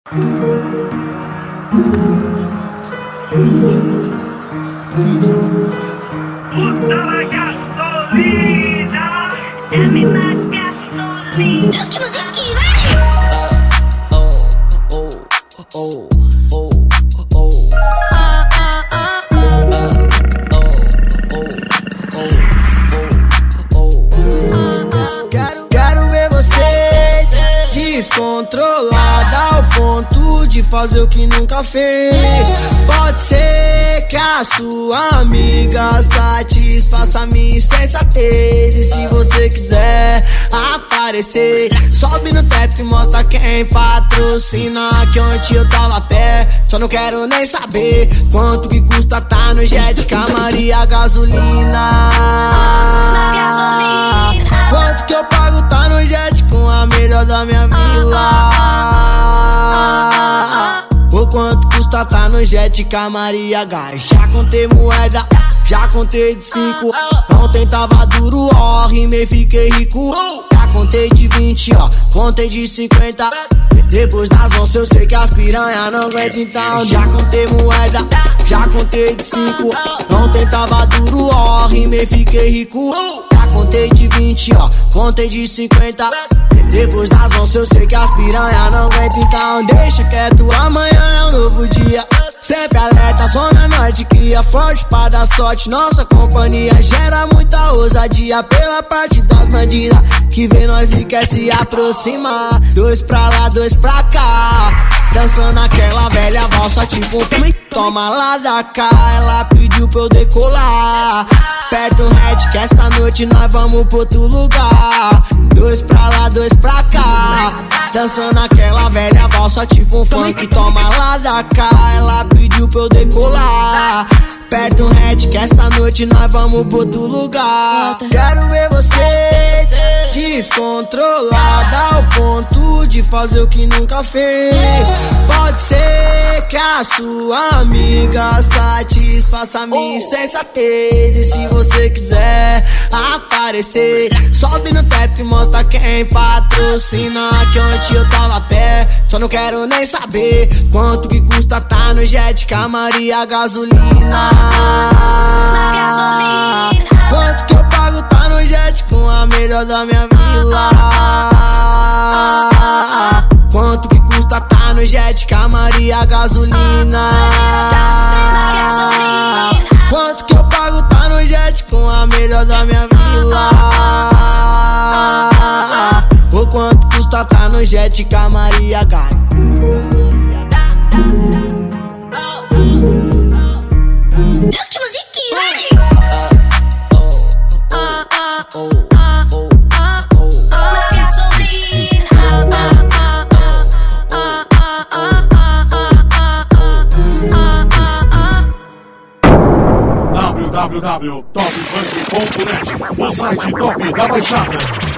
La gasolina, dame más gasolina. Que musiquinha, Quero ver você descontrolada ao ponto de fazer o que nunca fez. Pode ser que a sua amiga satisfaça minha insensatez. E se você quiser aparecer, sobe no teto e mostra quem patrocina. Que ontem eu tava a pé, só não quero nem saber quanto que custa tá no jet, Camry a gasolina. Quanto que eu pago tá no jet com a melhor da minha vila. Ou quanto custa tá no jet, Camry H. Já contei moeda, já contei de 5. Ontem tava duro, ó, rimei, fiquei rico. Já contei de 20, ó, contei de 50. Depois das 11 eu sei que as piranha não aguentam, então já contei moeda, já contei de 5. Ontem tava duro, ó, rimei, fiquei rico. Já contei de 20, ó, contei de 50. Depois das 11 eu sei que as piranha não aguentam, então deixa quieto, amanhã é um novo dia. Sempre alerta, zona norte cria forte pra dar sorte. Nossa companhia gera muita ousadia pela parte das bandidas que vê nós e quer se aproximar. Dois pra lá, dois pra cá, dançando aquela velha valsa tipo um filme. Toma lá da cá, ela pediu pra eu decolar. Aperta um head que essa noite nós vamos pra outro lugar. Dois pra lá, dois pra cá, dançando aquela velha valsa tipo um funk. Toma lá da cá, ela pediu pra eu decolar. Aperta um head que essa noite nós vamos pra outro lugar. Quero ver você descontrolada ao ponto de fazer o que nunca fez. Pode ser que a sua amiga satisfaça minha insensatez. E se você quiser aparecer, sobe no teto e mostra quem patrocina. Que ontem eu tava a pé, só não quero nem saber quanto que custa tá no jet, Camry a gasolina. Quanto que eu pago tá no jet com a melhor da minha vila. Quanto que custa tá no jet, Camry a gasolina. Quanto que eu pago tá no jet com a melhor da minha vila. Ou quanto custa tá no jet, Camry H. que musiquinha, www.topfunk.net, o site top da Baixada.